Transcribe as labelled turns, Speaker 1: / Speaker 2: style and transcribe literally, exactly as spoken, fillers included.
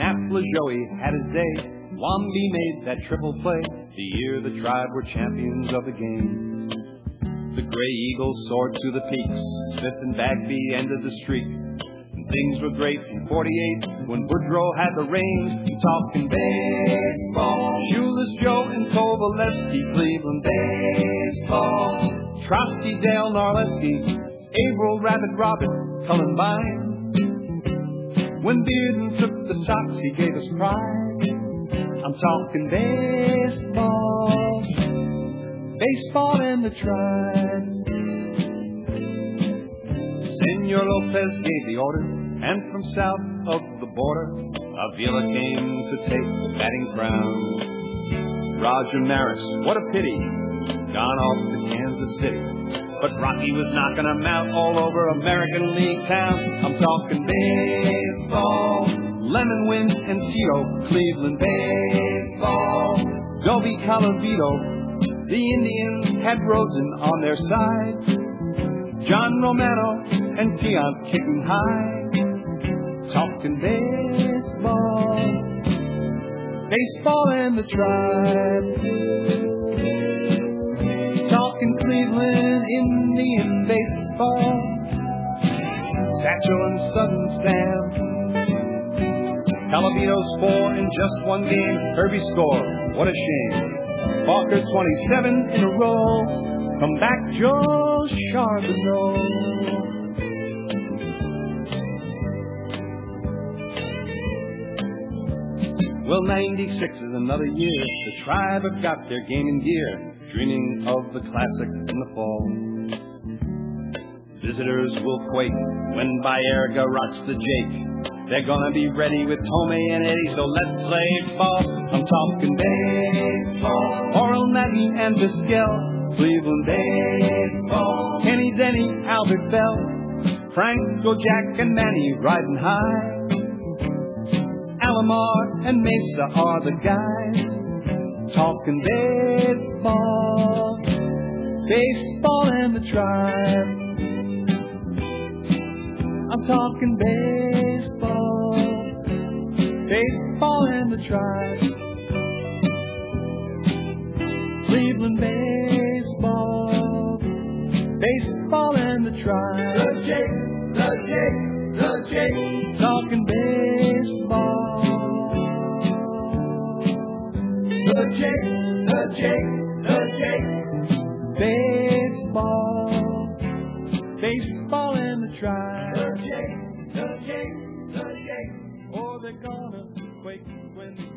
Speaker 1: Nap LaJoie had his day. Wamby made that triple play the year the Tribe were champions of the game. The Gray Eagles soared to the peaks. Smith and Bagby ended the streak. And things were great in forty-eight when Woodrow had the reins. Talking baseball. Shoeless Joe and Kovaleski, Cleveland baseball. Trotsky, Dale, Narleski, Averill, Rabbit, Robert, Cullenbine. When Bearden took the Sox, he gave us pride. I'm talking baseball, baseball and the Tribe. Senor Lopez gave the orders, and from south of the border, Avila came to take the batting crown. Roger Maris, what a pity, gone off to Kansas City. But Rocky was knocking them out all over American League town. I'm talking baseball, Lemon, Wynn, and Tito, Cleveland baseball. Gobi, Colavito, the Indians had Rosen on their side. John Romano and Keon kicking high. Talking baseball, baseball and the Tribe. Talking Cleveland Indian baseball, Satchel and Southern Stamp. Calavito's four in just one game. Herbie scored. What a shame. Barker twenty-seven in a row. Come back, Joe Charbonneau. Well, ninety-six is another year. The Tribe have got their game in gear, dreaming of the classic in the fall. Visitors will quake when Baerga rocks the Jake. They're gonna be ready with Tomei and Eddie, so let's play ball. I'm talking baseball. Oral Natty and Vizquel, Cleveland baseball. Kenny Denny, Albert Bell, Franco, Jack, and Manny riding high. Alomar and Mesa are the guys. Talking baseball, baseball and the Tribe. I'm talking baseball, baseball and the Tribe. Cleveland baseball, baseball and the Tribe.
Speaker 2: The Jake, the Jake, the Jake.
Speaker 1: Talking baseball.
Speaker 2: The Jake, the Jake, the Jake.
Speaker 1: Baseball, baseball and the Tribe.
Speaker 2: The Jake, the Jake, the Jake.
Speaker 1: Or they're gonna quake when